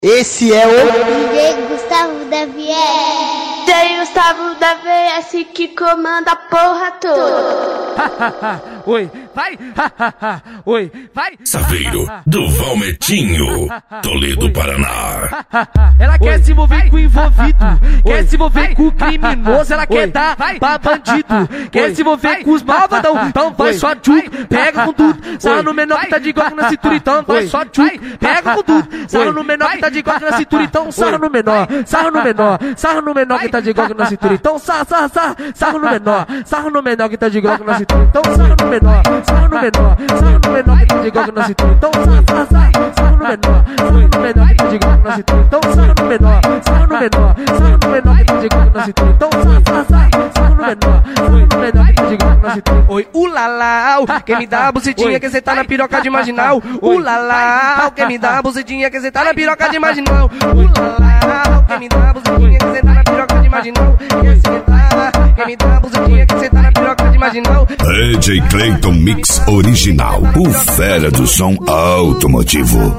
Esse é o DJ Gustavo da VS. DJ Gustavo da VS que comanda a porra toda. Oi, vai, oi, vai. Saveiro do Valmetinho, Toledo, Paraná. Ela quer se envolver com o envolvido, quer se envolver com o criminoso, ela quer dar pra bandido, quer se envolver com os malvadão, então vai só tchuc, pega com tudo, sarra no menor que tá de igual na cintura, então vai só tchuc, pega com tudo, sarra no menor que tá de igual na cintura, então sarra no menor, sarra no menor, sarra no menor que tá de igual na cintura, então sarra no menor que tá de igual na cintura, então sarra no menor, sarra no menor, sarra no menor que tá de igual na cintura, então sarra no menor, sarra no menor que tá de igual na cintura, então sarra no menor, sarra no menor, sarra no menor que tá de igual na cintura, então sarra no menor, sarra no menor que tá de igual na cintura. Oi, ulalau, quem me dá a bucetinha que cê tá na piroca de marginal, ulalau, quem me dá a bucetinha que cê tá na piroca de marginal, ulalau, quem me dá a bucetinha que cê tá na piroca de marginal, quem me dá a bucetinha que cê tá na piroca de marginal. DJ Clayton Mix Original, o fera do som automotivo.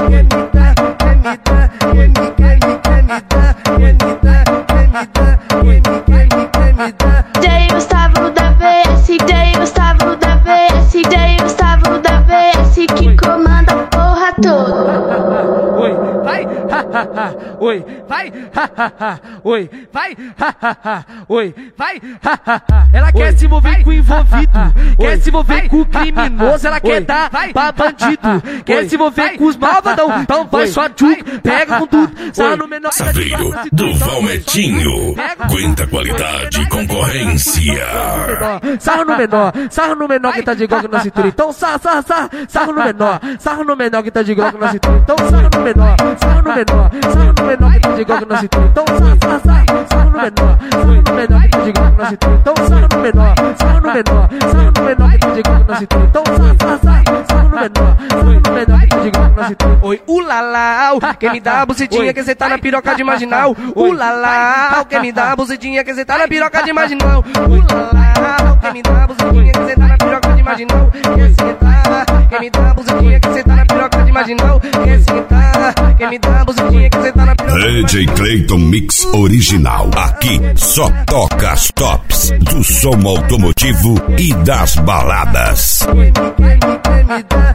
DJ Gustavo da VS, DJ Gustavo da VS, DJ Gustavo da VS que comanda a porra toda. Oi, vai, oi, vai, oi, vai, oi, vai. Ela quer se envolver com o envolvido, quer se envolver com o criminoso, ela quer dar pra bandido, quer se envolver com os malvadão, então vai só tchuc, pega com tudo, sarra no menor. Saveiro do Valmetinho, aguenta qualidade e concorrência. Sarra no menor que tá de igual na cintura, então sarra no menor que tá de igual na cintura, então sarra no menor que tá de igual na cintura, então sarra no menor que tá de igual na cintura, então sarra no menor que tá de igual na cintura, então sarra no menor que tá de igual na cintura. Oi, ulalau, quem me dá a bucetinha que cê tá na piroca de marginal, ulalau, quem me dá a bucetinha que cê tá na piroca de marginal, ulalau, quem me dá a bucetinha que cê tá na piroca de marginal, quem me dá a bucetinha que cê tá na piroca de marginal, quem me dá a bucetinha que cê tá na piroca. DJ Clayton Mix Original, aqui só toca as tops do som automotivo e das baladas. Quem me dá